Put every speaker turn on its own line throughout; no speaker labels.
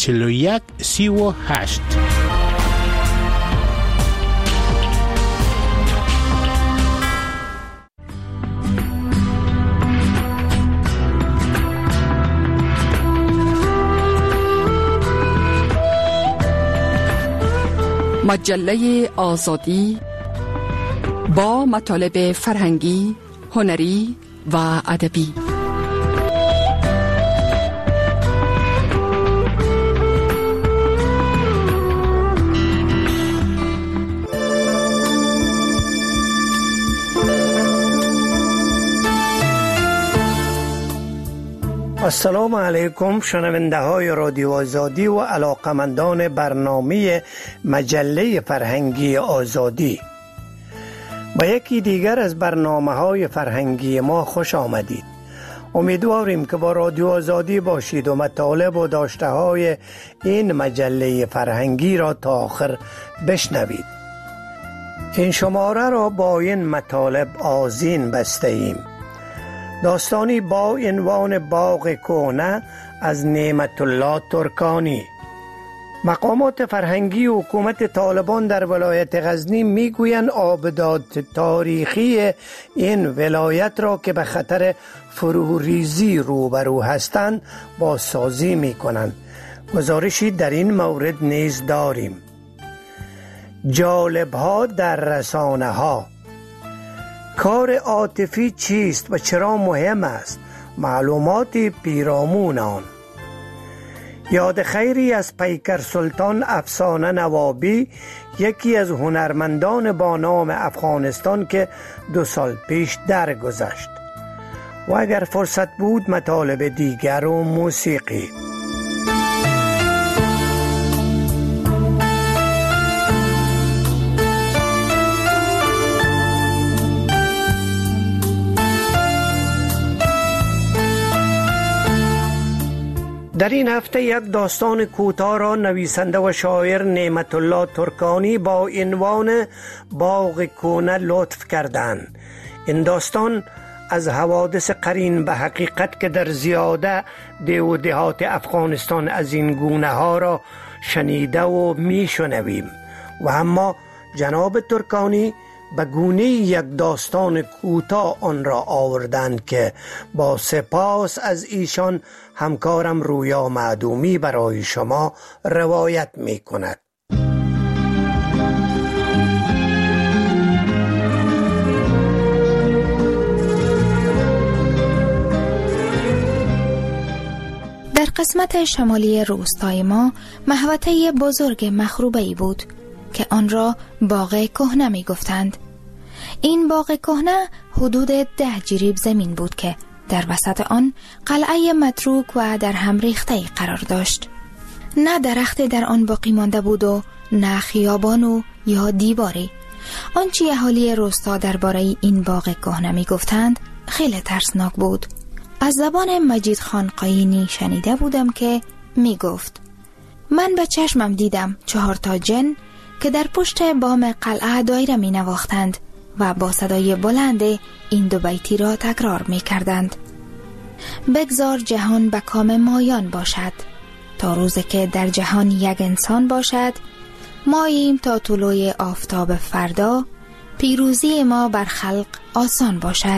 41 38.
مجله آزادی با مطالب فرهنگی، هنری و ادبی.
السلام علیکم شنونده های رادیو آزادی و علاقمندان برنامه مجله فرهنگی آزادی. با یکی دیگر از برنامه های فرهنگی ما خوش آمدید. امیدواریم که با رادیو آزادی باشید و مطالب و داشته های این مجله فرهنگی را تا آخر بشنوید. این شماره را با این مطالب آذین بسته ایم. داستانی با عنوان باغ کهنه از نعمت الله ترکانی. مقامات فرهنگی و حکومت طالبان در ولایت غزنی میگویند آبداد تاریخی این ولایت را که به خطر فروریزی روبرو هستند بازسازی میکنند. گزارشی در این مورد نیز داریم. جالب‌ها در رسانه ها. کار عاطفی چیست و چرا مهم است؟ معلومات پیرامون آن. یاد خیری از پیکر سلطان افسانه نوابی، یکی از هنرمندان با نام افغانستان که 2 سال پیش درگذشت. و اگر فرصت بود مطالب دیگر و موسیقی. در این هفته یک داستان کوتاه را نویسنده و شاعر نعمت الله ترکانی با عنوان باغ کهنه لطف کردند. این داستان از حوادث قرین به حقیقت که در زیاده ده و دهات افغانستان از این گونه ها را شنیده و می شنویم و اما جناب ترکانی به گونه یک داستان کوتاه آن را آوردند که با سپاس از ایشان همکارم رویا معدومی برای شما روایت می کند.
در قسمت شمالی روستای ما محوطه بزرگ مخروبه‌ای بود که آن را باغ کهنه می گفتند. این باغ کهنه حدود 10 جریب زمین بود که در وسط آن قلعه متروک و در هم ریخته قرار داشت. نه درخت در آن باقی مانده بود و نه خیابان و یا دیواری. آنچه اهالی روستا درباره این باغ کهنه می گفتند خیلی ترسناک بود. از زبان مجید خان قاینی شنیده بودم که می گفت من به چشمم دیدم 4 تا جن که در پشت بام قلعه دایره می نواختند و با صدای بلند این 2 بیتی را تکرار می کردند. بگذار جهان به کام مایان باشد، تا روزی که در جهان یک انسان باشد، ماییم تا طلوع آفتاب فردا، پیروزی ما بر خلق آسان باشد.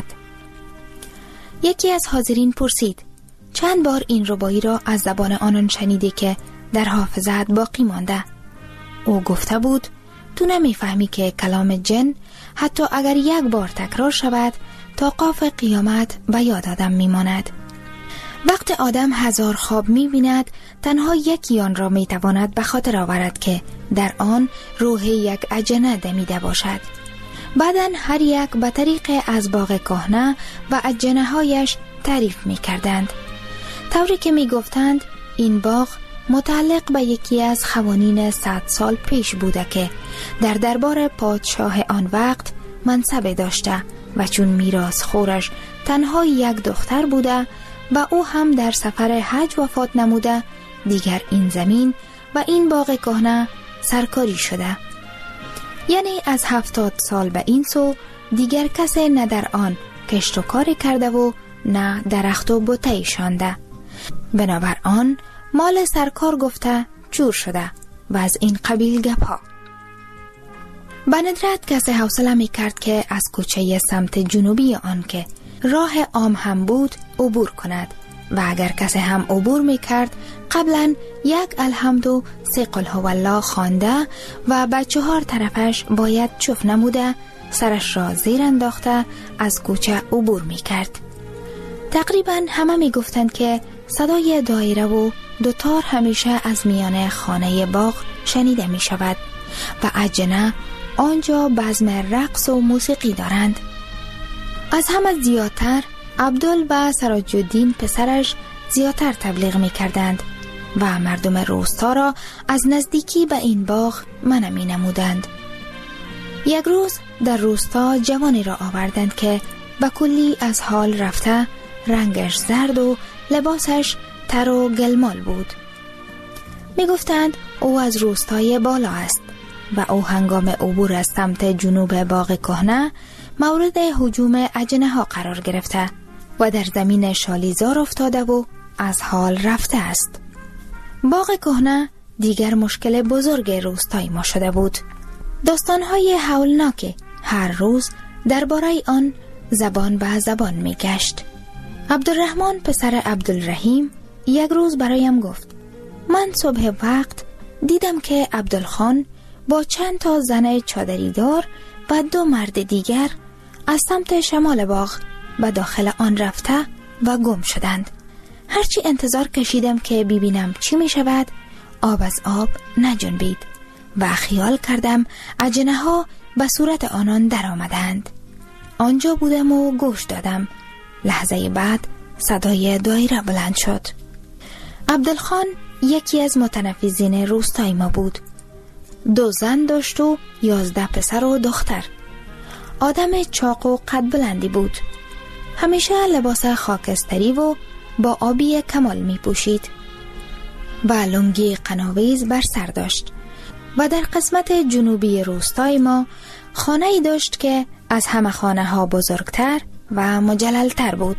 یکی از حاضرین پرسید چند بار این ربایی را از زبان آنان شنیدی که در حافظت باقی مانده؟ او گفته بود تو نمیفهمی که کلام جن حتی اگر 1 بار تکرار شود تا قاف قیامت به یاد آدم میماند. وقت آدم 1000 خواب میبیند تنها یکی آن را میتواند به خاطر آورد که در آن روح یک اجنه دمیده باشد. بعدن هر یک به طریق از باغ کهنه و اجنه هایش تعریف میکردند، طوری که میگفتند این باغ متعلق به یکی از خوانین 100 سال پیش بوده که در دربار پادشاه آن وقت منصب داشته و چون میراث خورش تنها 1 دختر بوده و او هم در سفر حج وفات نموده، دیگر این زمین و این باغ کهنه سرکاری شده. یعنی از 70 سال به این سو دیگر کسی نه در آن کشت و کار کرده و نه درخت و بوته شانده. بنابر آن مال سرکار گفته چور شده و از این قبیل گپ‌ها. به ندرت کسی حوصله می کرد که از کوچه سمت جنوبی آن که راه عام هم بود عبور کند و اگر کسی هم عبور می کرد قبلا یک الحمد و 3 قل هو الله خوانده و به 4 طرفش باید چف نموده سرش را زیر انداخته از کوچه عبور می کرد. تقریبا همه می گفتند که صدای دایره و دوتار همیشه از میان خانه باغ شنیده می شود و اجنه آنجا بزم رقص و موسیقی دارند. از همه زیادتر عبدال و سراج الدین پسرش زیادتر تبلیغ می کردند و مردم روستا را از نزدیکی به این باغ منع می نمودند. یک روز در روستا جوانی را آوردند که به کلی از حال رفته، رنگش زرد و لباسش تر و گلمال بود. می گفتند او از روستای بالا است و او هنگام عبور از سمت جنوب باغ کهنه مورد هجوم اجنه ها قرار گرفته و در زمین شالیزار افتاده و از حال رفته است. باغ کهنه دیگر مشکل بزرگ روستای ما شده بود. داستان‌های هولناک هر روز درباره آن زبان به زبان می گشت. عبدالرحمن پسر عبدالرحیم یک روز برایم گفت من صبح وقت دیدم که عبدالخان با چند تا زن چادریدار و 2 مرد دیگر از سمت شمال باغ به داخل آن رفته و گم شدند. هرچی انتظار کشیدم که ببینم چی می شود، آب از آب نجنبید و خیال کردم اجنه ها به صورت آنان در آمدند. آنجا بودم و گوش دادم. لحظه بعد صدای دایره بلند شد. عبدالخان یکی از متنفذین روستای ما بود. 2 زن داشت و 11 پسر و دختر. آدم چاق و قد بلندی بود. همیشه لباس خاکستری و با آبی کمال می پوشید و لنگی قناویز بر سر داشت و در قسمت جنوبی روستای ما خانه ای داشت که از همه خانه ها بزرگتر و مجللتر بود.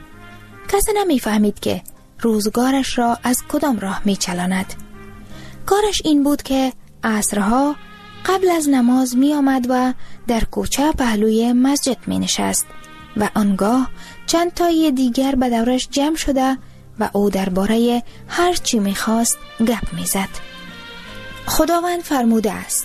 کسی نمی فهمید که روزگارش را از کدام راه می چلاند. کارش این بود که عصرها قبل از نماز می آمد و در کوچه پهلوی مسجد می نشست و آنگاه چند تای دیگر به دورش جمع شده و او درباره هر چی می خواست گپ می زد. خداوند فرموده است.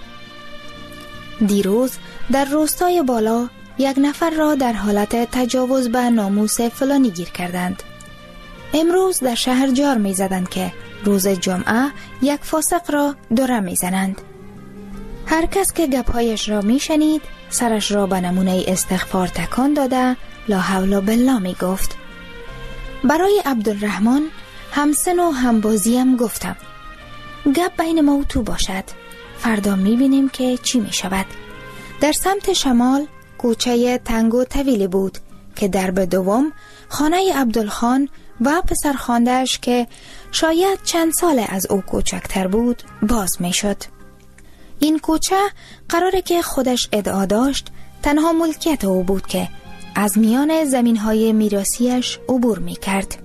دیروز در روستای بالا 1 نفر را در حالت تجاوز به ناموس فلانی گیر کردند. امروز در شهر جار می زدند که روز جمعه 1 فاسق را دوره می زنند. هر کس که گپ‌هایش را می شنید سرش را به نمونه استغفار تکان داده لا حول بالله می گفت. برای عبدالرحمن همسن و همبازیم گفتم گپ بین ما و تو باشد، فردا می بینیم که چی می شود. در سمت شمال کوچه تنگ و طویلی بود که درب دوم خانه عبدالخان و پسرخوانده‌اش که شاید چند سال از او کوچکتر بود باز می شد. این کوچه قراره که خودش ادعا داشت تنها ملکیت او بود که از میان زمین‌های میراثیش عبور می‌کرد.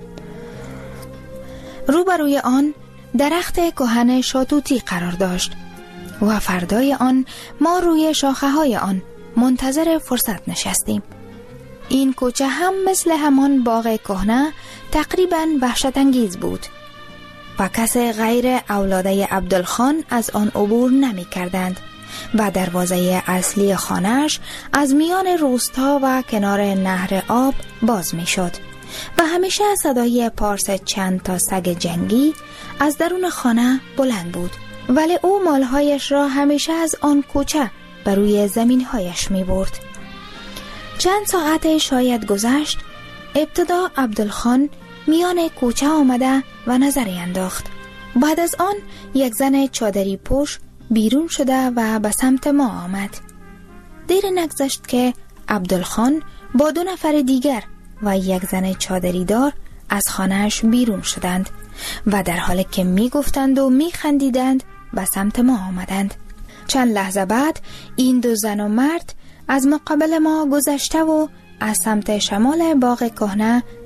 روبروی آن درخت کهن شاتوتی قرار داشت و فردای آن ما روی شاخه‌های آن منتظر فرصت نشستیم. این کوچه هم مثل همان باغ کهنه تقریباً وحشت انگیز بود و کسی غیر اولاده عبدالخان از آن عبور نمی کردند و دروازه اصلی خانه‌اش از میان روستا و کنار نهر آب باز می شد و همیشه صدای پارس چند تا سگ جنگی از درون خانه بلند بود، ولی او مالهایش را همیشه از آن کوچه بر روی زمینهایش می برد. چند ساعت شاید گذشت، ابتدا عبدالخان میان کوچه آمده و نظری انداخت. بعد از آن 1 زن چادری پوش بیرون شده و به سمت ما آمد. دیر نگذشت که عبدالخان با 2 نفر دیگر و 1 زن چادری دار از خانهش بیرون شدند و در حالی که می گفتند و می خندیدند به سمت ما آمدند. چند لحظه بعد این 2 زن و مرد از مقابل ما گذشته و از سمت شمال باغ کهنه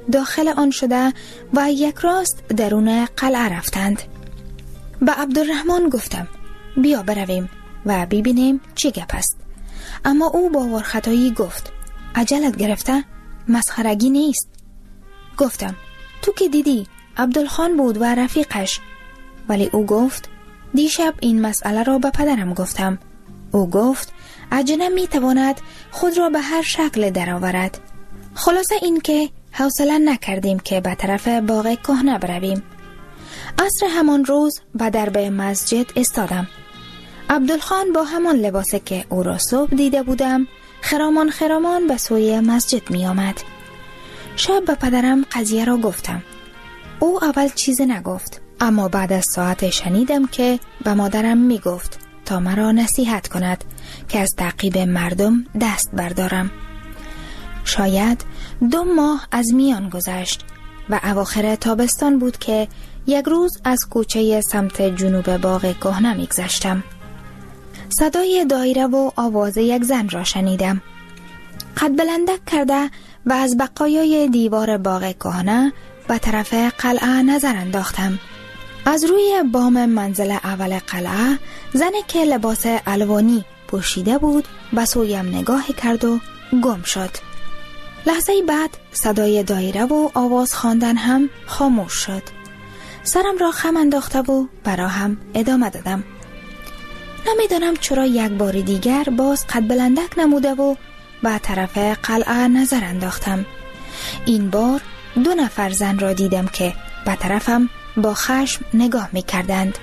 داخل آن شده و یک راست درون قلعه رفتند. به عبدالرحمن گفتم بیا برویم و ببینیم چی گپ است. اما او با ورختایی گفت عجلت گرفته؟ مسخرگی نیست. گفتم تو که دیدی عبدالخان بود و رفیقش. ولی او گفت دیشب این مسئله را به پدرم گفتم. او گفت اجنه می تواند خود را به هر شکل درآورد. خلاصه این که حوصله نکردیم که به طرف باغ کهنه برویم. عصر همان روز به درب مسجد استادم. عبدالخان با همان لباسی که او را صبح دیده بودم خرامان به سوی مسجد می آمد. شب به پدرم قضیه را گفتم. او اول چیزی نگفت، اما بعد از ساعت شنیدم که به مادرم می گفت تا مرا نصیحت کند که از تعقیب مردم دست بردارم. شاید 2 ماه از میان گذشت و اواخر تابستان بود که یک روز از کوچه سمت جنوب باغ کهنه می‌گذشتم. صدای دایره و آواز یک زن را شنیدم. قد بلندک کرده و از بقایای دیوار باغ کهنه به طرف قلعه نظر انداختم. از روی بام منزل اول قلعه زنی که لباس الوانی پوشیده بود به سویم نگاه کرد و گم شد. لحظه بعد صدای دایره و آواز خواندن هم خاموش شد. سرم را خم انداخته و براهم ادامه دادم. نمیدانم چرا یک بار دیگر باز قد بلندک نموده و به طرف قلعه نظر انداختم. این بار 2 نفر زن را دیدم که به طرفم با خشم نگاه می کردند.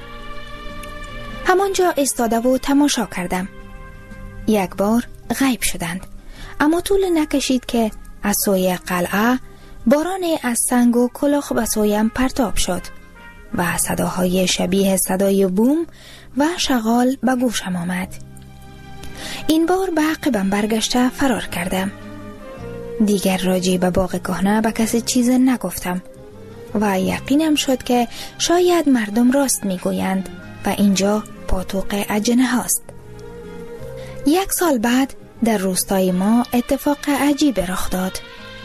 همانجا ایستاده و تماشا کردم. یک بار غیب شدند، اما طول نکشید که از سوی قلعه بارانی از سنگ و کلوخ به سویم پرتاب شد و صداهای شبیه صدای بوم و شغال به گوشم آمد. این بار به عقبم برگشته فرار کردم. دیگر راجع به باغ کهنه به کسی چیز نگفتم و یقینم شد که شاید مردم راست میگویند و اینجا پاتوق اجنه هاست. 1 سال بعد در روستای ما اتفاق عجیب رخ داد.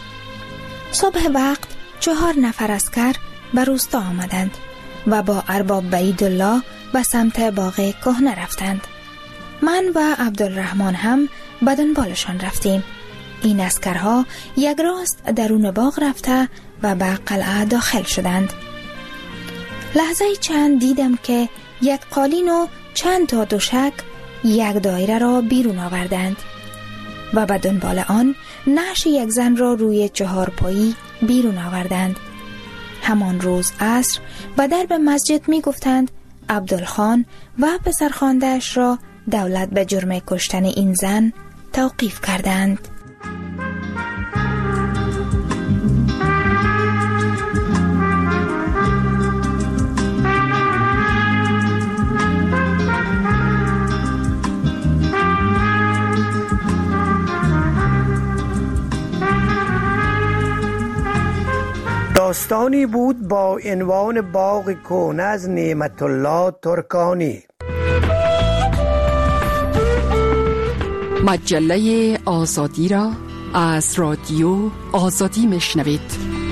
صبح وقت 4 نفر عسکر به روستا آمدند و با ارباب بعیدالله به سمت باغ کهنه رفتند. من و عبدالرحمن هم به دنبالشان رفتیم. این عسکرها یک راست درون باغ رفته و به قلعه داخل شدند. لحظه چند دیدم که یک قالین و چند تا دوشک یک دایره را بیرون آوردند و به دنبال آن نعش یک زن را روی 4 پایی بیرون آوردند. همان روز عصر و درب مسجد می گفتند عبدالخان و پسرخوانده‌اش را دولت به جرم کشتن این زن توقیف کردند.
داستانی بود با عنوان باغ کهنه از نعمت الله ترکانی.
مجله آزادی را از رادیو آزادی میشنوید.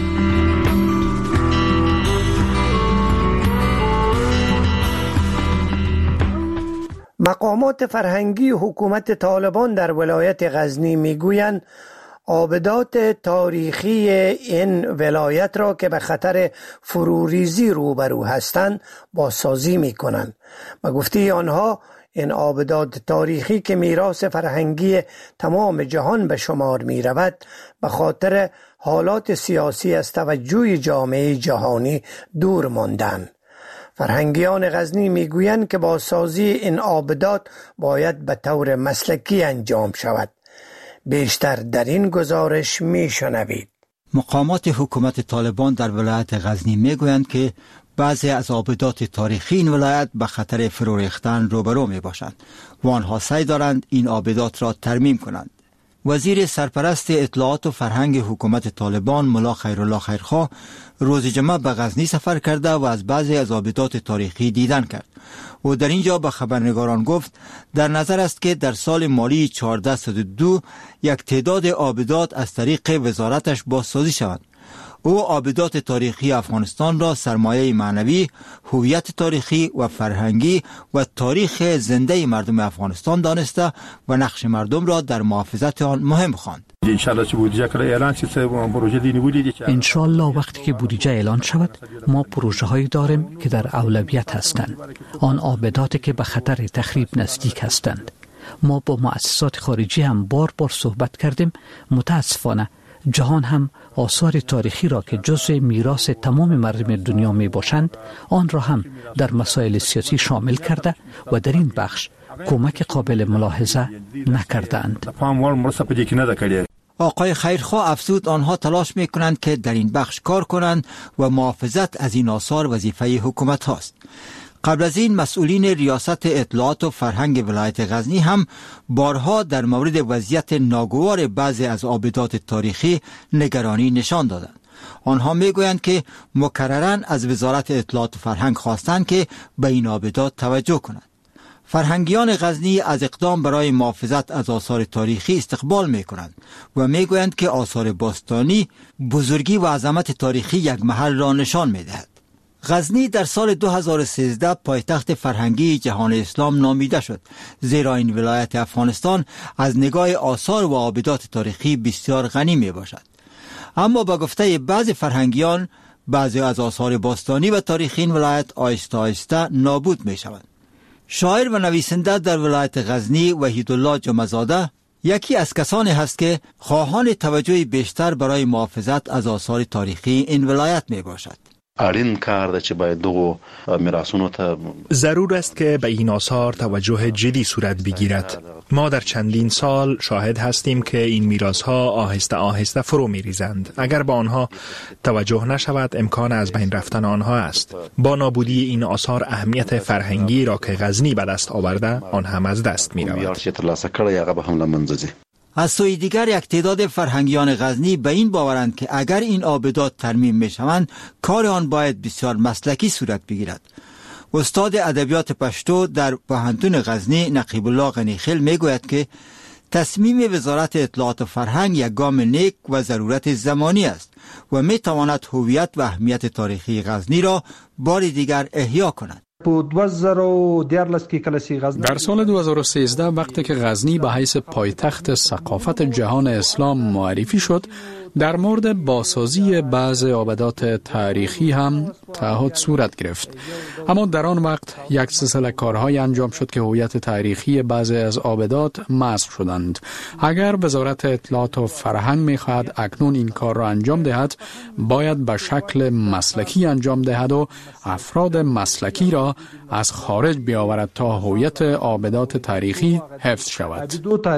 مقامات فرهنگی حکومت طالبان در ولایت غزنی میگویند آبدات تاریخی این ولایت را که به خطر فروریزی روبرو هستند بازسازی می‌کنند. به گفته آنها این آبدات تاریخی که میراث فرهنگی تمام جهان به شمار می‌رود به خاطر حالات سیاسی از توجه جامعه جهانی دور ماندند. فرهنگیان غزنی میگویند که بازسازی این آبدات باید به طور مسلکی انجام شود. بیشتر در این گزارش میشنوید.
مقامات حکومت طالبان در ولایت غزنی میگویند که بعضی از آبدات تاریخی این ولایت به خطر فرو ریختن روبرو می باشند و آنها سعی دارند این آبدات را ترمیم کنند. وزیر سرپرست اطلاعات و فرهنگ حکومت طالبان ملا خیرالله خیرخواه روز جمعه به غزنی سفر کرده و از بعضی از آبدات تاریخی دیدن کرد و در اینجا به خبرنگاران گفت در نظر است که در سال مالی 1402 یک تعداد آبدات از طریق وزارتش بازسازی شوند. او آبدات تاریخی افغانستان را سرمایه معنوی، هویت تاریخی و فرهنگی و تاریخ زنده مردم افغانستان دانسته و نقش مردم را در محافظت آن مهم خواند.
انشالله وقتی که بودجه اعلان شود ما پروژه هایی داریم که در اولویت هستند. آن آبداتی که به خطر تخریب نزدیک هستند. ما با مؤسسات خارجی هم بار صحبت کردیم. متاسفانه جهان هم آثار تاریخی را که جزء میراث تمام مردم دنیا می باشند آن را هم در مسائل سیاسی شامل کرده و در این بخش کمک قابل ملاحظه نکردند.
آقای خیرخواه افزود آنها تلاش می کنند که در این بخش کار کنند و محافظت از این آثار وظیفه حکومت هاست. قبل از این مسئولین ریاست اطلاعات و فرهنگ ولایت غزنی هم بارها در مورد وضعیت ناگوار بعضی از آبدات تاریخی نگرانی نشان دادند. آنها میگویند که مکرراً از وزارت اطلاعات و فرهنگ خواستند که به این آبدات توجه کنند. فرهنگیان غزنی از اقدام برای محافظت از آثار تاریخی استقبال می کنند و می گویند که آثار باستانی بزرگی و عظمت تاریخی یک محل را نشان می دهد. غزنی در سال 2013 پایتخت فرهنگی جهان اسلام نامیده شد، زیرا این ولایت افغانستان از نگاه آثار و آبدات تاریخی بسیار غنی می باشد. اما با گفته بعضی فرهنگیان بعضی از آثار باستانی و تاریخی این ولایت آهسته آهسته نابود می شود. شاعر و نویسنده در ولایت غزنی وحیدالله جمعزاده یکی از کسانی هست که خواهان توجه بیشتر برای محافظت از آثار تاریخی این ولایت می باشد.
ضرور است که به این آثار توجه جدی صورت بگیرد. ما در چندین سال شاهد هستیم که این میراث‌ها آهسته آهسته فرو می‌ریزند. اگر به آنها توجه نشود امکان از بین رفتن آنها است. با نابودی این آثار اهمیت فرهنگی را که غزنی به دست آورده آن هم از دست می‌رود.
از سوی دیگر یک تعداد فرهنگیان غزنی به این باورند که اگر این آبدات ترمیم میشوند کار آن باید بسیار مسلکی صورت بگیرد. استاد ادبیات پشتو در پوهنتون غزنی نقیب الله غنیخیل میگوید که تصمیم وزارت اطلاعات و فرهنگ یک گام نیک و ضرورت زمانی است و میتواند هویت و اهمیت تاریخی غزنی را بار دیگر احیا کند.
در سال 2013 وقتی که غزنی به حیث پایتخت ثقافت جهان اسلام معرفی شد، در مورد بازسازی بعض آبدات تاریخی هم تعهد صورت گرفت. اما در آن وقت یک سلسله کارهای انجام شد که هویت تاریخی بعضی از آبدات مسخ شدند. اگر وزارت اطلاعات و فرهنگ می‌خواهد اکنون این کار را انجام دهد، باید به شکل مسلکی انجام دهد و افراد مسلکی را از خارج بیاورد تا هویت آبدات تاریخی حفظ شود.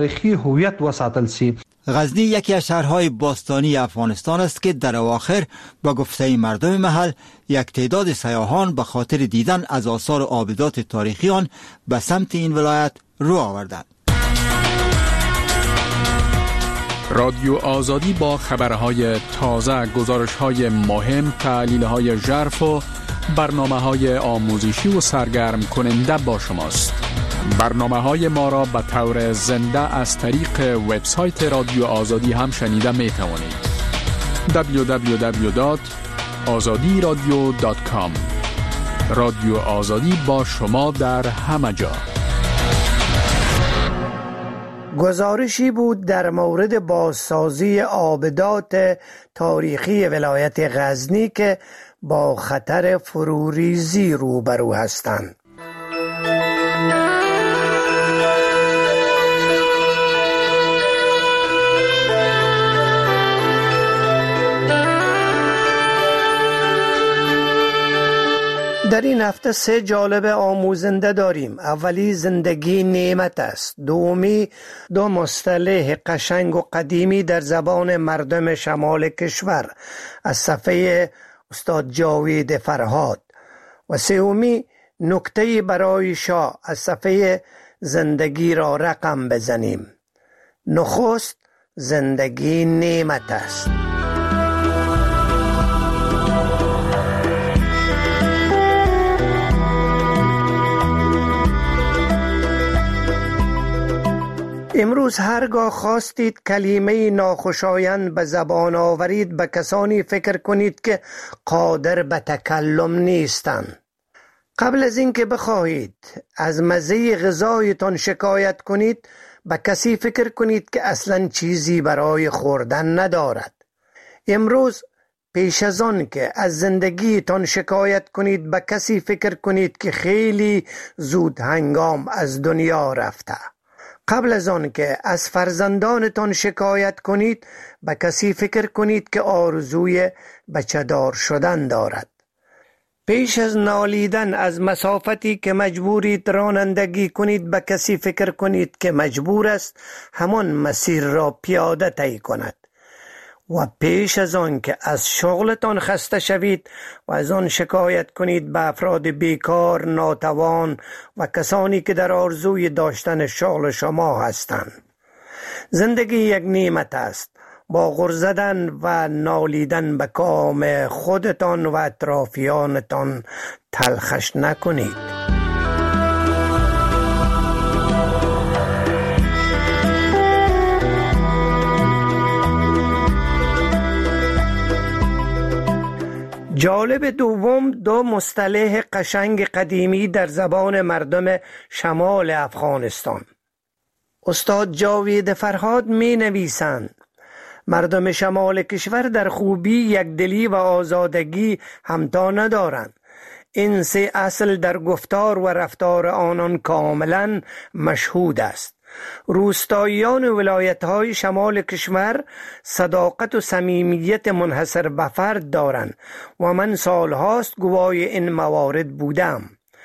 غزنی یکی از شهرهای باستانی افغانستان است که در اواخر با گفته مردم محل یک تعداد سیاحان به خاطر دیدن از آثار و آبدات تاریخی آن به سمت این ولایت رو آوردند.
رادیو آزادی با خبرهای تازه، گزارش‌های مهم، تحلیل‌های ژرف و برنامه‌های آموزشی و سرگرم کننده با شماست. برنامه‌های ما را به طور زنده از طریق وبسایت رادیو آزادی هم شنیده می توانید. www.azadiradio.com. رادیو آزادی با شما در همه جا.
گزارشی بود در مورد بازسازی آبدات تاریخی ولایت غزنی که با خطر فروریزی روبرو هستند. در این هفته 3 جالب آموزنده داریم. اولی زندگی نعمت است. دومی 2 مصطلح قشنگ و قدیمی در زبان مردم شمال کشور از صفحه استاد جاوید فرهاد و سومی نکته برای شاه از صفحه زندگی را رقم بزنیم. نخست زندگی نعمت است. امروز هرگاه خواستید کلمه ناخوشایند به زبان آورید به کسانی فکر کنید که قادر به تکلم نیستند. قبل از اینکه بخواهید از مزه غذایتان شکایت کنید به کسی فکر کنید که اصلا چیزی برای خوردن ندارد. امروز پیش از آن که از زندگیتان شکایت کنید به کسی فکر کنید که خیلی زود هنگام از دنیا رفته. قبل از آن که از فرزندانتان شکایت کنید به کسی فکر کنید که آرزوی بچه‌دار شدن دارد. پیش از نالیدن از مسافتی که مجبورید رانندگی کنید به کسی فکر کنید که مجبور است همان مسیر را پیاده طی کند. و پیش از آن که از شغلتان خسته شوید و از آن شکایت کنید به افراد بیکار، ناتوان و کسانی که در آرزوی داشتن شغل شما هستند. زندگی یک نعمت است. با غر زدن و نالیدن به کام خودتان و اطرافیانتان تلخش نکنید. جالب دوم دو مصطلح قشنگ قدیمی در زبان مردم شمال افغانستان. استاد جاوید فرهاد می نویسند مردم شمال کشور در خوبی، یکدلی و آزادگی همتا ندارند. این سه اصل در گفتار و رفتار آنان کاملا مشهود است. روستاییان ولایت‌های شمال کشور صداقت و صمیمیت منحصر به فرد دارند و من سالهاست گواه این موارد بودم.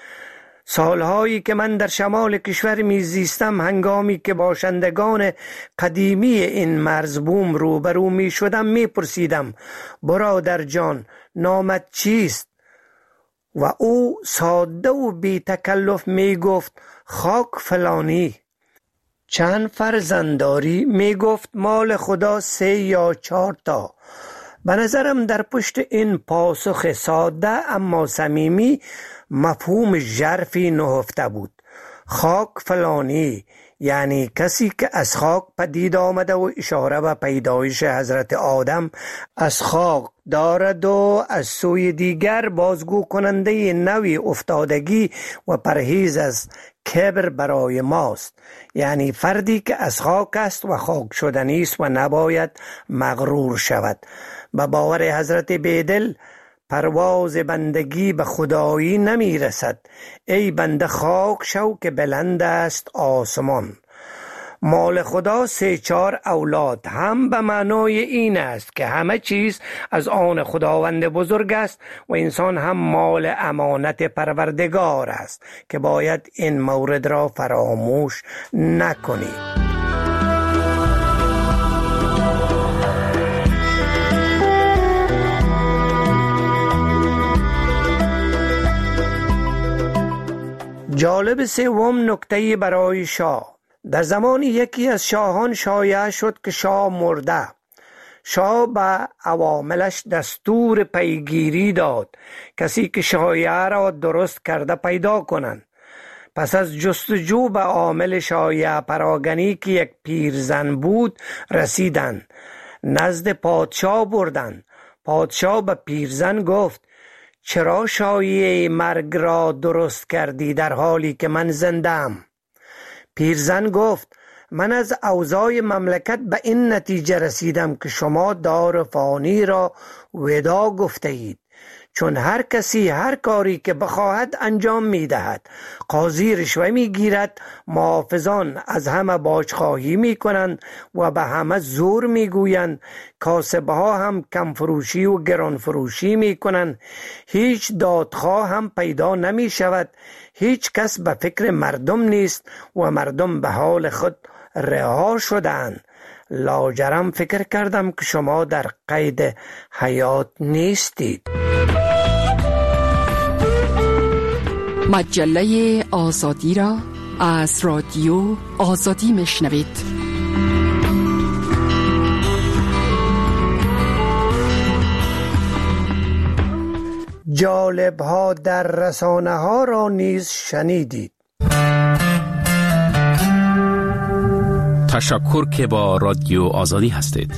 سالهایی که من در شمال کشور میزیستم، هنگامی که باشندگان قدیمی این مرزبوم روبرو می شدم می پرسیدم برادر جان نامت چیست؟ و او ساده و بی تکلف می گفت خاک فلانی. چند فرزند داری؟ می گفت مال خدا 3 یا 4 تا. به نظرم در پشت این پاسخ ساده اما صمیمی مفهوم ژرفی نهفته بود. خاک فلانی یعنی کسی که از خاک پدید آمده و اشاره به پیدایش حضرت آدم از خاک دارد و از سوی دیگر بازگو کننده نوی افتادگی و پرهیز از کبر برای ماست. یعنی فردی که از خاک است و خاک شدنی است و نباید مغرور شود. به باور حضرت بیدل پرواز بندگی به خدایی نمی رسد. ای بنده خاک شو که بلند است آسمان. مال خدا 3-4 اولاد هم به معنای این است که همه چیز از آن خداوند بزرگ است و انسان هم مال امانت پروردگار است که باید این مورد را فراموش نکنید. جالب سوم نکته برای شاه. در زمان یکی از شاهان شایعه شد که شاه مرده. شاه به عواملش دستور پیگیری داد کسی که شایعه را درست کرده پیدا کنند. پس از جستجو به عامل شایعه پراگنی که یک پیرزن بود رسیدند. نزد پادشاه بردند. پادشاه به پیرزن گفت چرا شایعه مرگ را درست کردی در حالی که من زنده‌ام؟ پیرزن گفت من از اوضاع مملکت به این نتیجه رسیدم که شما دار فانی را ودا گفته اید، چون هر کسی هر کاری که بخواهد انجام می دهد. قاضی رشوه می گیرد، محافظان از همه باجخواهی می کنند و به همه زور می گویند، کاسبه ها هم کم فروشی و گران فروشی می کنند، هیچ دادخواه هم پیدا نمی شود، هیچ کس به فکر مردم نیست و مردم به حال خود رها شدند. لاجرم فکر کردم که شما در قید حیات نیستید.
مجله آزادی را از رادیو آزادی میشنوید.
جالب ها در رسانه ها را نیز شنیدید.
تشکر که با رادیو آزادی هستید.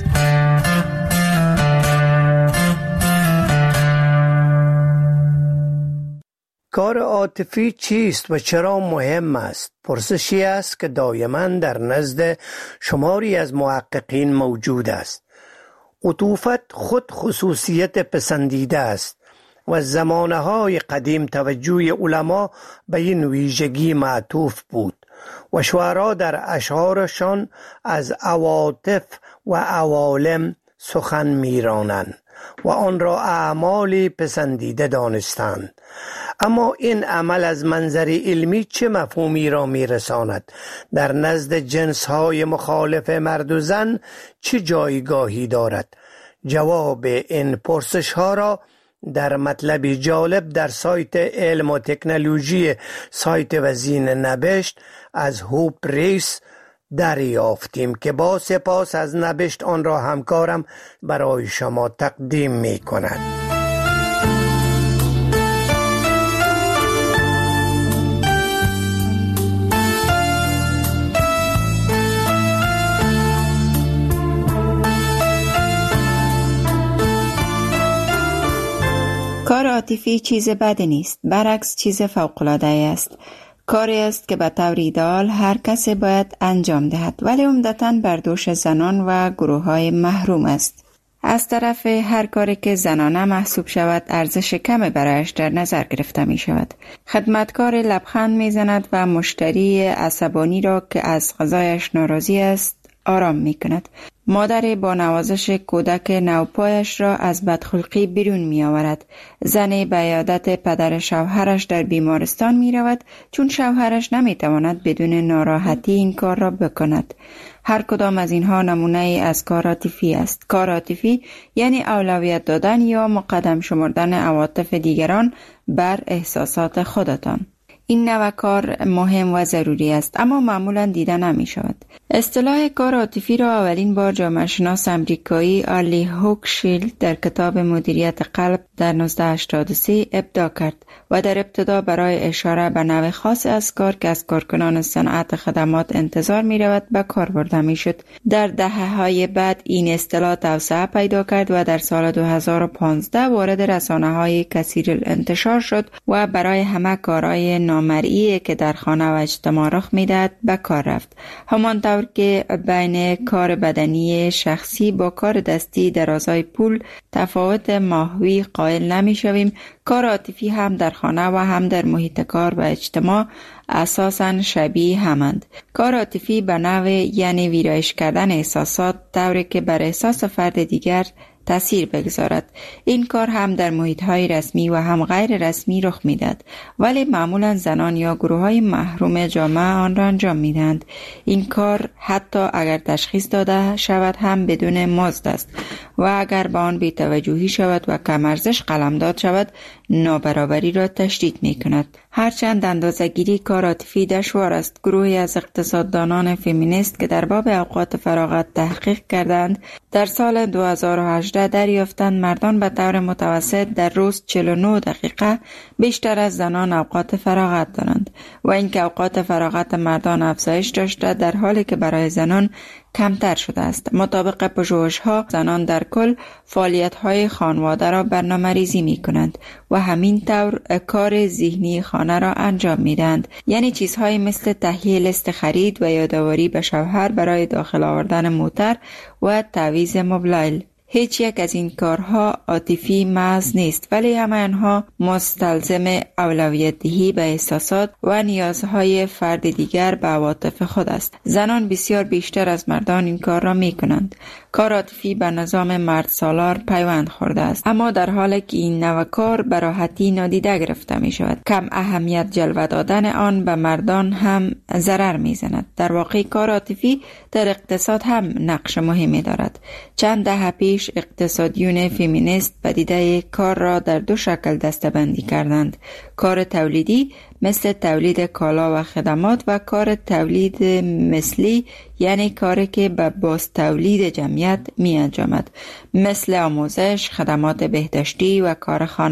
کار عاطفی چیست و چرا مهم است؟ پرسشی است که دائما در نزد شماری از محققین موجود است. عطوفت خود خصوصیت پسندیده است و زمانه‌های قدیم توجه علما به این ویژگی معطوف بود و شعرا در اشعارشان از عواطف و عوالم سخن می‌رانند و آن را اعمالی پسندیده دانستند. اما این عمل از منظر علمی چه مفهومی را می‌رساند؟ در نزد جنس‌های مخالف مرد و زن چه جایگاهی دارد؟ جواب این پرسش‌ها را در مطلبی جالب در سایت علم و تکنولوژی سایت وزین نبشت از هوپ ریس دریافتیم که با سپاس از نبشت آن را همکارم برای شما تقدیم می کند.
کار عاطفی چیز بدی نیست، برعکس چیز فوق‌العاده است. کاری است که به طور ایدئال هر کسی باید انجام دهد، ولی عمدتاً بر دوش زنان و گروه‌های محروم است. از طرف هر کاری که زنانه محسوب شود ارزش کمی برایش در نظر گرفته می شود. خدمتکار لبخند می زند و مشتری عصبانی را که از غذایش ناراضی است آرام می کند. مادر با نوازش کودک نوپایش را از بدخلقی بیرون می آورد. زن به عیادت پدر شوهرش در بیمارستان می رود چون شوهرش نمی تواند بدون ناراحتی این کار را بکند. هر کدام از اینها نمونه ای از کار عاطفی است. کار عاطفی یعنی اولویت دادن یا مقدم شمردن عواطف دیگران بر احساسات خودتان. این نوع کار مهم و ضروری است اما معمولا دیده نمی شود. اصطلاح کار عاطفی را اولین بار جامعه شناس امریکایی آلی هوکشیلد در کتاب مدیریت قلب در 1983 ابداع کرد و در ابتدا برای اشاره به نوع خاص از کار که از کارکنان صنعت خدمات انتظار می رود به کار برده می شد. در دهه‌های بعد این اصطلاح توسعه پیدا کرد و در سال 2015 وارد رسانه‌های کثیر انتشار شد و برای همه کارهای نامرئی که در خانه و اجتماع رخ می‌دهد به کار رفت. همانطور که بین کار بدنی شخصی با کار دستی در ازای پول تفاوت ماهوی قائل نمی‌شویم، کار عاطفی هم در خانه و هم در محیط کار و اجتماع اساساً شبیه همند. کار عاطفی به نوع یعنی ویرایش کردن احساسات طوری که بر احساس فرد دیگر تأثیر بگذارد. این کار هم در محیط‌های رسمی و هم غیر رسمی رخ می‌دهد، ولی معمولاً زنان یا گروه‌های محروم جامعه آن را انجام می‌دهند. این کار حتی اگر تشخیص داده شود هم بدون مزد است و اگر به آن بی‌توجهی شود و کم ارزش قلمداد شود نابرابری را تشدید می‌کند. هرچند اندازه‌گیری کار عاطفی دشوار است، گروهی از اقتصاددانان فمینیست که در باب اوقات فراغت تحقیق کردند در سال 2018 دریافتند مردان به طور متوسط در روز 49 دقیقه بیشتر از زنان اوقات فراغت دارند و اینکه اوقات فراغت مردان افزایش داشته در حالی که برای زنان کمتر شده است. مطابق پژوهش‌ها زنان در کل فعالیت‌های خانواده را برنامه‌ریزی می‌کنند و همین طور کار ذهنی خانه را انجام می‌دهند، یعنی چیزهایی مثل تهیه لیست خرید و یادآوری به شوهر برای داخل آوردن موتر و تعویض موبایل. هیچ یک از این کارها عاطفی محض نیست، ولی همه آنها مستلزم اولویت دهی به احساسات و نیازهای فرد دیگر به عواطف خود است. زنان بسیار بیشتر از مردان این کار را می کنند. کار عاطفی به نظام مرد سالار پیوند خورده است، اما در حالی که این نوع کار به راحتی نادیده گرفته می شود. کم اهمیت جلوه دادن آن به مردان هم ضرر می زند. در واقع کار عاطفی در اقتصاد هم نقش مهمی دارد. چند دهه پیش اقتصادیون فمینیست پدیده کار را در دو شکل دسته‌بندی کردند: کار تولیدی مثل تولید کالا و خدمات و کار تولید مثلی یعنی کاری که به باز تولید جمعیت می انجامد مثل آموزش، خدمات بهداشتی و کارخانه.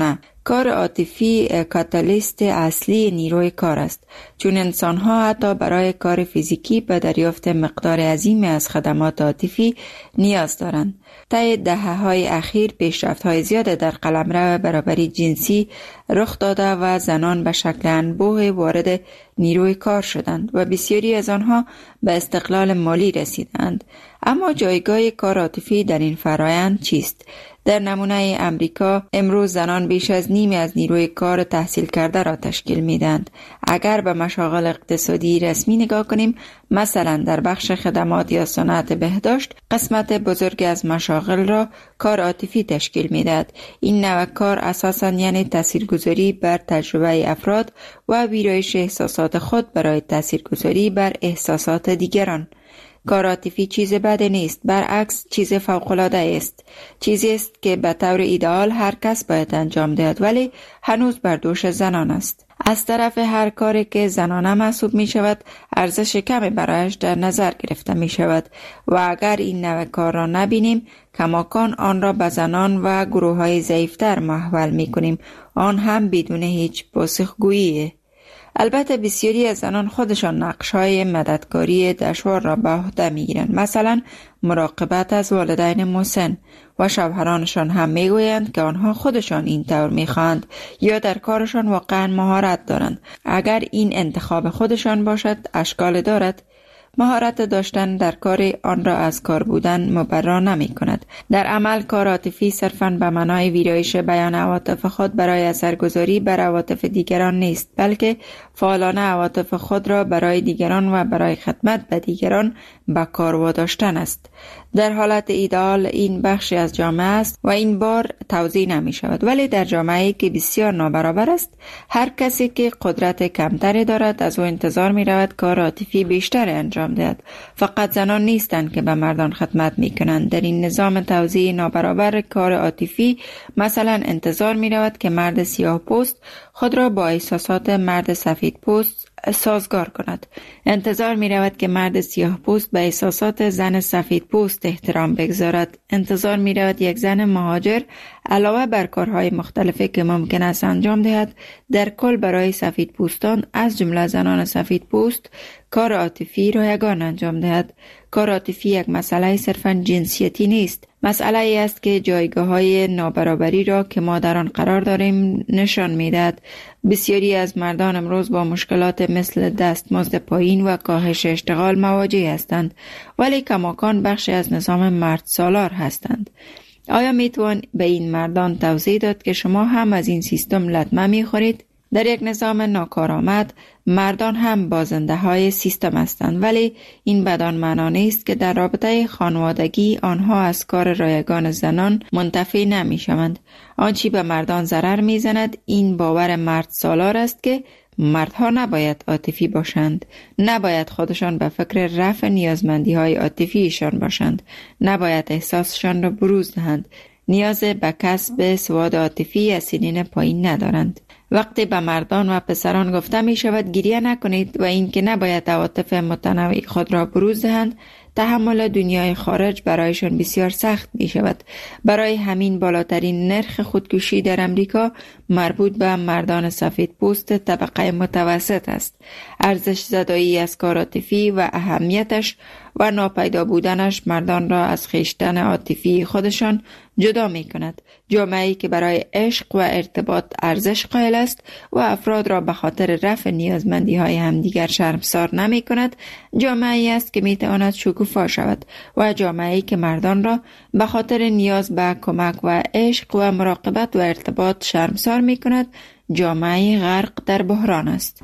کار عاطفی کاتالیست اصلی نیروی کار است، چون انسان‌ها حتی برای کار فیزیکی به دریافت مقدار عظیمی از خدمات عاطفی نیاز دارند. طی دهه‌های اخیر پیشرفت‌های زیاد در قلمرو برابری جنسی رخ داده و زنان به شکل انبوه وارد نیروی کار شدند و بسیاری از آنها به استقلال مالی رسیدند. اما جایگاه کار عاطفی در این فرایند چیست؟ در نمونه امریکا امروز زنان بیش از نیمی از نیروی کار تحصیل کرده را تشکیل میدند. اگر به مشاغل اقتصادی رسمی نگاه کنیم، مثلا در بخش خدمات یا صنعت بهداشت، قسمت بزرگی از مشاغل را کار عاطفی تشکیل میدهد. این نوع کار اساساً یعنی تاثیرگذاری بر تجربه افراد و ویرایش احساسات خود برای تاثیرگذاری بر احساسات دیگران. کار عاطفی چیز بدی نیست، برعکس چیز فوق‌العاده است. چیزی است که به طور ایدئال هر کس باید انجام دهد، ولی هنوز بر دوش زنان است. از طرف هر کاری که زنانه محسوب می شود، ارزش کمی برایش در نظر گرفته می شود و اگر این نوع کار را نبینیم، کماکان آن را به زنان و گروه های ضعیفتر محول می کنیم، آن هم بدون هیچ پاسخگویی. البته بسیاری از زنان خودشان نقش‌های مددکاری دشوار را به عهده می‌گیرند، مثلا مراقبت از والدین مسن، و شوهرانشان هم میگویند که آنها خودشان این طور می‌خواهند یا در کارشان واقعا مهارت دارند. اگر این انتخاب خودشان باشد اشکال دارد. مهارت داشتن در کار آن را از کار بودن مبرا نمی کند. در عمل کار عاطفی صرفاً به معنای ویرایش بیان عواطف خود برای اثرگذاری بر عواطف دیگران نیست، بلکه فعالانه عواطف خود را برای دیگران و برای خدمت به دیگران به کار واداشتن است. در حالت ایدئال این بخشی از جامعه است و این بار توزیع نمی شود، ولی در جامعه‌ای که بسیار نابرابر است، هر کسی که قدرت کمتری دارد از او انتظار می رود کار عاطفی بیشتر انجام دهد. فقط زنان نیستند که به مردان خدمت می کنند. در این نظام توزیع نابرابر کار عاطفی مثلا انتظار می رود که مرد سیاه پوست خود را با احساسات مرد سفید پوست سازگار کند. انتظار می رود که مرد سیاه پوست به احساسات زن سفید پوست احترام بگذارد. انتظار می رود یک زن مهاجر علاوه بر کارهای مختلفی که ممکن است انجام دهد، در کل برای سفید پوستان از جمله زنان سفید پوست کار عاطفی رایگان انجام دهد. کار عاطفی یک مسئله صرفاً جنسیتی نیست. مسئله ای است که جایگاه‌های نابرابری را که ما در آن قرار داریم نشان می‌دهد. بسیاری از مردان امروز با مشکلات مثل دستمزد پایین و کاهش اشتغال مواجه هستند، ولی کماکان بخشی از نظام مرد سالار هستند. آیا میتوان به این مردان توضیح داد که شما هم از این سیستم لطمه میخورید؟ در یک نظام ناکارآمد مردان هم بازنده های سیستم هستند، ولی این بدان معنا نیست که در رابطه خانوادگی آنها از کار رایگان زنان منتفی نمی شوند. آنچه به مردان ضرر می زند این باور مرد سالار است که مردها نباید عاطفی باشند، نباید خودشان به فکر رفع نیازمندی های عاطفیشان باشند، نباید احساسشان را بروز دهند، نیاز به کسب سواد عاطفی از سنین پایین ندارند. وقتی به مردان و پسران گفته می شود گریه نکنید و اینکه نباید عواطف متنوع خود را بروز دهند، تحمل دنیای خارج برایشان بسیار سخت می شود. برای همین بالاترین نرخ خودکشی در امریکا مربوط به مردان سفید پوست طبقه متوسط است. ارزش زدایی از کار عاطفی و اهمیتش و ناپیدا بودنش مردان را از خویشتن عاطفی خودشان جدا می کند. جامعه‌ای که برای عشق و ارتباط ارزش قائل است و افراد را به خاطر رفع نیازمندی های همدیگر شرمسار نمی کند، جامعه‌ای است که می تواند شکوفا شود و جامعه‌ای که مردان را به خاطر نیاز به کمک و عشق و مراقبت و ارتباط شرمسار می کند، جامعه غرق در بحران است.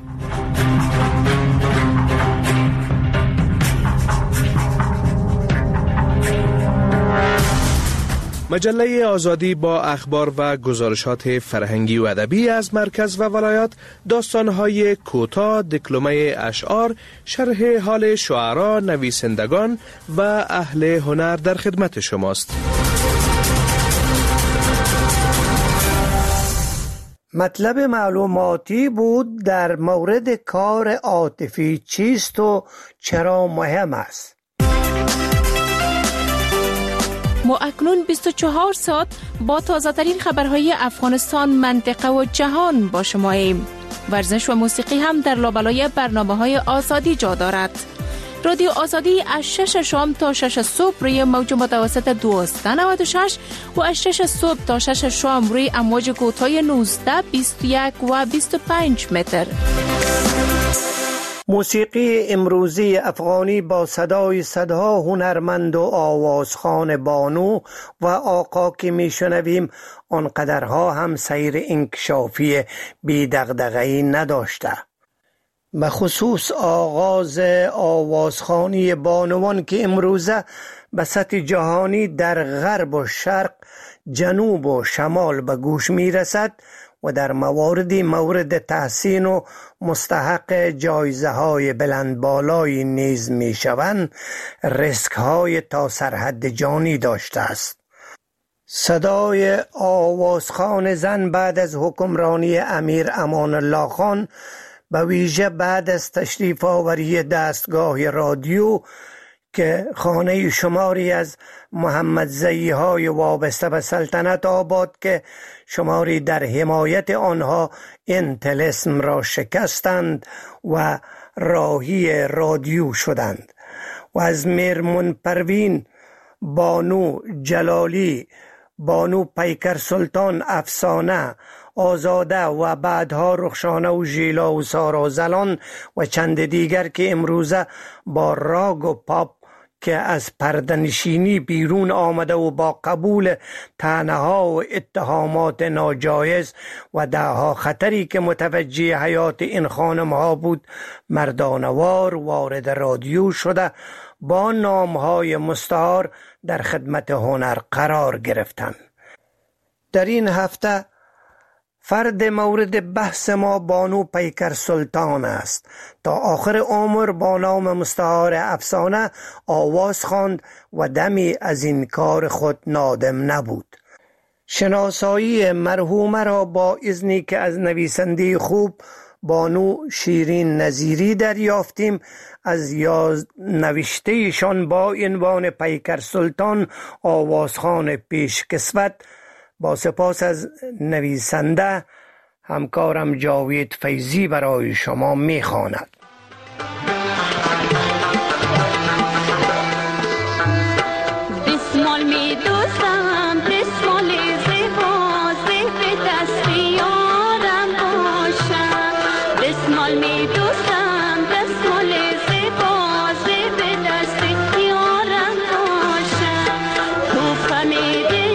مجله آزادی با اخبار و گزارشات فرهنگی و ادبی از مرکز و ولایات، داستان‌های کوتاه، دکلمه اشعار، شرح حال شعرا، نویسندگان و اهل هنر در خدمت شماست.
مطلب معلوماتی بود در مورد کار عاطفی چیست و چرا مهم است.
ما اکنون 24 ساعت با تازه ترین خبرهای افغانستان، منطقه و جهان با شماییم. ورزش و موسیقی هم در لابلای برنامه‌های آزادی جا دارد. رادیو آزادی از 6 شام تا 6 صبح روی موج متوسط 1296 و از 6 صبح تا 6 شام روی امواج کوتاه 19، 21 و 25 متر.
موسیقی امروزی افغانی با صداها هنرمند و آوازخوان بانو و آقا که میشنویم آنقدرها هم سیر انکشافی بی دغدغه‌ای نداشته. به خصوص آغاز آوازخوانی بانوان که امروزه به سطح جهانی در غرب و شرق، جنوب و شمال به گوش میرسد و در مواردی مورد تحسین و مستحق جایزه های بلند بالایی نیز می شوند، ریسک های تا سرحد جانی داشته است. صدای آوازخوان زن بعد از حکمرانی امیر امان الله خان، به ویژه بعد از تشریف آوری دستگاه رادیو که خانه شماری از محمدزئی های وابسته به سلطنت آباد که شماری در حمایت آنها این طلسم را شکستند و راهی رادیو شدند و از میرمن پروین، بانو جلالی، بانو پیکر سلطان، افسانه، آزاده و بعدها رخشانه و ژیلا و سارا زلان و چند دیگر که امروزه با راگ و پاپ که از پرده‌نشینی بیرون آمده و با قبول طعنه‌ها و اتهامات ناجایز و دهها خطری که متوجه حیات این خانم‌ها بود، مردانوار وارد رادیو شده با نام‌های مستعار در خدمت هنر قرار گرفتند. در این هفته فرد مورد بحث ما بانو پیکر سلطان است. تا آخر عمر با نام مستعار افسانه آواز خواند و دمی از این کار خود نادم نبود. شناسایی مرحومه را با اذنی که از نویسنده خوب بانو شیرین نظیری دریافتیم، از نوشتهشان با عنوان پیکر سلطان آوازخوان پیشکسوت، با سپاس از نویسنده همکارم جاوید فیضی برای شما میخواند.
بسمال می دوستم، بسمال زیبا، زیب دستی یارم باشم. بسمال می دوستم، بسمال زیبا، زیب دستی یارم باشم. تو فهمیدیم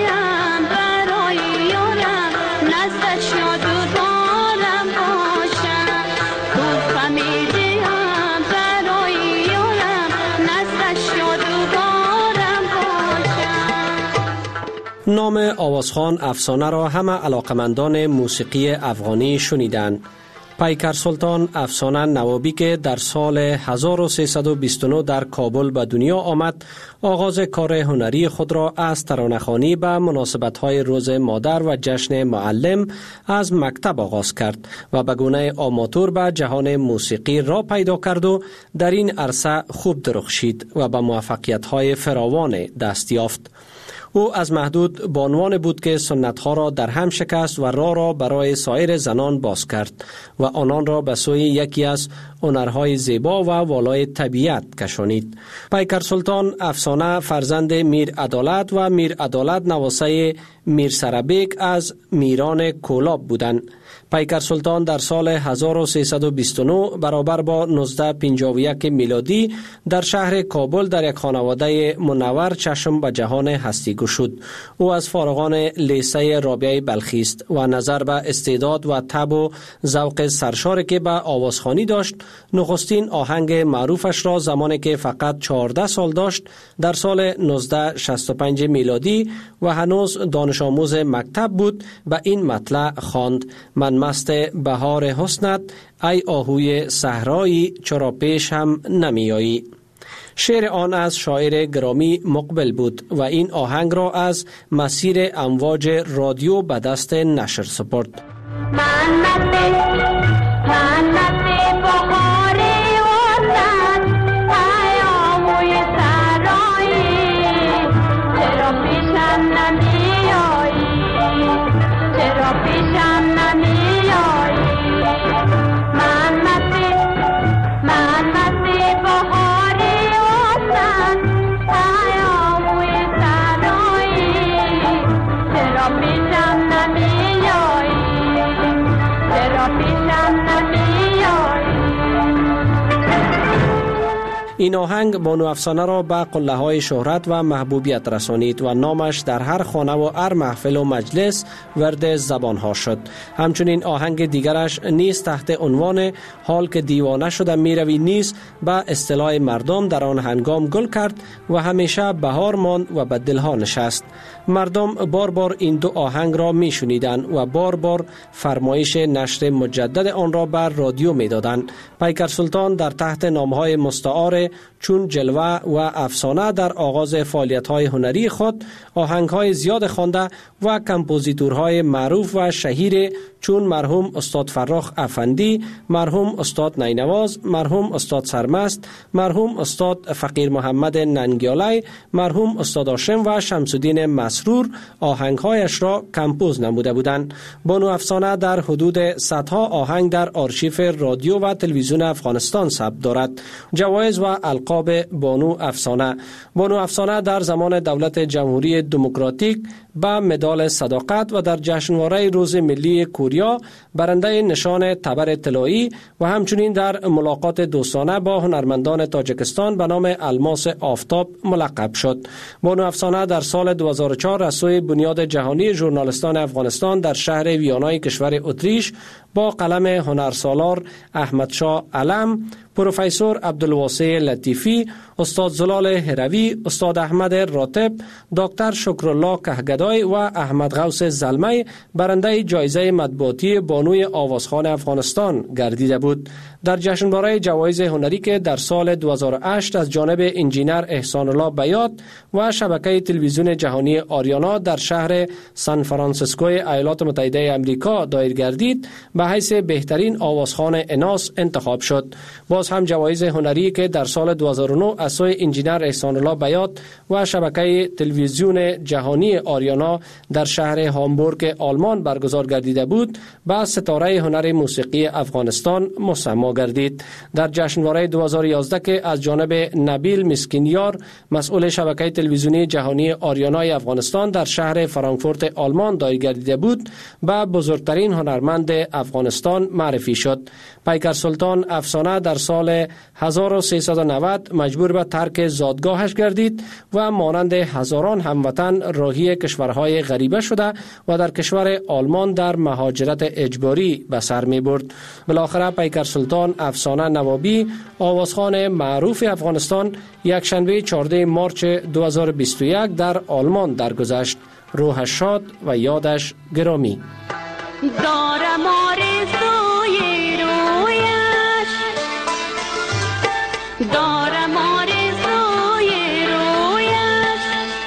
نام آوازخوان افسانه را همه علاقمندان موسیقی افغانی شنیدند. پیکر سلطان افسانه نوابی که در سال 1329 در کابل به دنیا آمد، آغاز کار هنری خود را از ترانه‌خوانی به مناسبت‌های روز مادر و جشن معلم از مکتب آغاز کرد و به گونه آماتور به جهان موسیقی را پیدا کرد و در این عرصه خوب درخشید و به موفقیت‌های فراوان دست یافت. او از محدود بانوان بود که سنتها را در هم شکست و راه را برای سایر زنان باز کرد و آنان را به سوی یکی از هنرهای زیبا و والای طبیعت کشانید. پیکر سلطان افسانه فرزند میر عدالت و میر عدالت نواسه میر سربیک از میران کولاب بودند. پیکر سلطان در سال 1329 برابر با 1951 میلادی در شهر کابل در یک خانواده منور چشم به جهان هستی گشود. او از فارغان لیسه رابعه بلخی است و نظر به استعداد و تب و ذوق سرشاری که به آوازخوانی داشت، نخستین آهنگ معروفش را زمانی که فقط 14 سال داشت در سال 1965 میلادی و هنوز دانش آموز مکتب بود به این مطلع خواند: من مست بهار حسنت، ای آهوی صحرایی، چرا پیش هم نمیایی. شعر آن از شاعر گرامی مقبل بود و این آهنگ را از مسیر امواج رادیو به دست نشر سپرد.
من مست بهار حسنت، ای آهوی صحرایی، چرا پیش
این آهنگ بانو افسانه را به قله‌های شهرت و محبوبیت رسانید و نامش در هر خانه و هر محفل و مجلس ورد زبانها شد. همچنین آهنگ دیگرش نیز تحت عنوان حال که دیوانه شده میروی نیز به اصطلاح مردم در آن هنگام گل کرد و همیشه بهار ماند و به دلها نشست. مردم بار بار این دو آهنگ را می شنیدند و بار بار فرمایش نشر مجدد آن را بر رادیو می دادند. پیکر سلطان در تحت نامهای مستعار چون جلوه و افسانه در آغاز فعالیت‌های هنری خود آهنگ‌های زیاد خوانده و کمپوزیتورهای معروف و شهیر چون مرحوم استاد فراخ افندی، مرحوم استاد نینواز، مرحوم استاد سرمست، مرحوم استاد فقیر محمد ننگیالی، مرحوم استاد هاشم و شمس الدین مسرور آهنگ‌هایش را کمپوز نموده بودند. بانو افسانه در حدود صدها آهنگ در آرشیف رادیو و تلویزیون افغانستان ثبت دارد. جوایز و القاب بانو افسانه: بانو افسانه در زمان دولت جمهوری دموکراتیک با مدال صداقت و در جشنواره روز ملی کوریا برنده نشان تبر طلایی و همچنین در ملاقات دوستانه با هنرمندان تاجیکستان به نام الماس آفتاب ملقب شد. بانو افسانه در سال 2004 رئیس بنیاد جهانی ژورنالیستان افغانستان در شهر ویانای کشور اتریش با قلم هنرسالار احمد شاه علم، پروفسور عبدالواسع لطیفی، استاد زلال هروی، استاد احمد راتب، دکتر شکرالله کهگدای و احمد غوث زلمی برنده جایزه مطبوعاتی بانوی آوازخوان افغانستان گردیده بود. در جشنواره جوایز هنری که در سال 2008 از جانب انجینر احسان الله بیات و شبکه تلویزیون جهانی آریانا در شهر سان فرانسیسکوی ایالات متحده آمریکا دایر گردید، به حیث بهترین آوازخوان اناث انتخاب شد. باز هم جوایز هنری که در سال 2009 از سوی انجینر احسان الله بیات و شبکه تلویزیون جهانی آریانا در شهر هامبورگ آلمان برگزار گردیده بود، به ستاره هنر موسیقی افغانستان مسما گردید. در جشنواره 2011 که از جانب نبیل مسکینیار مسئول شبکه تلویزیونی جهانی آریانای افغانستان در شهر فرانکفورت آلمان دایر گردیده بود، به بزرگترین هنرمند افغانستان معرفی شد. پیکر سلطان افسانه در سال 1390 مجبور به ترک زادگاهش گردید و مانند هزاران هموطن راهی کشورهای غریبه شده و در کشور آلمان در مهاجرت اجباری به سر می برد. بالاخره پیکر سلطان افسانه نوابی، آوازخوان معروف افغانستان، یکشنبه 14 مارچ 2021 در آلمان درگذشت. روحش شاد و یادش گرامی.
دارم آرزوی رویش، دارم آرزوی رویش،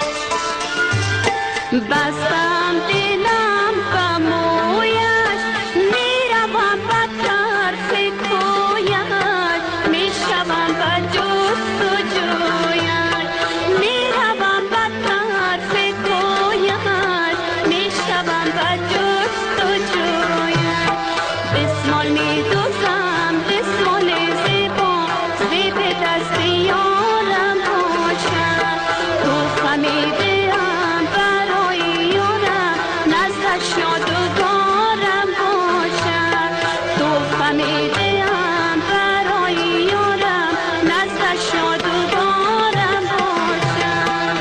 بستم دلم به مویش، میروم به طرف کویش، میشوم به جست و جویش، میروم به طرف کویش، میشوم به جست و جویش. بسمال میدوزم بسمال زیبا، زیب دست یارم باشم، تو خمیدم برای یارم، نزدش یادگارم باشم، تو خمیدم برای یارم، نزدش یادگارم باشم.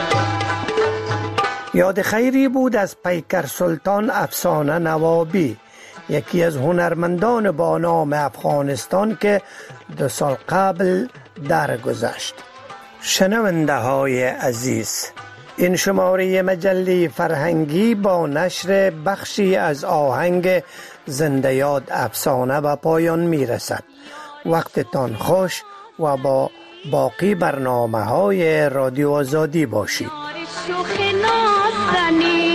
یاد خیری بود از پیکر سلطان افسانه نوابی، یکی از هنرمندان با نام افغانستان که 2 سال قبل درگذشت. شنونده های عزیز، این شماره مجله فرهنگی با نشر بخشی از آهنگ زنده یاد افسانه به پایان می رسد. وقتتان خوش و با باقی برنامه های رادیو آزادی باشید.
شوخ نازنی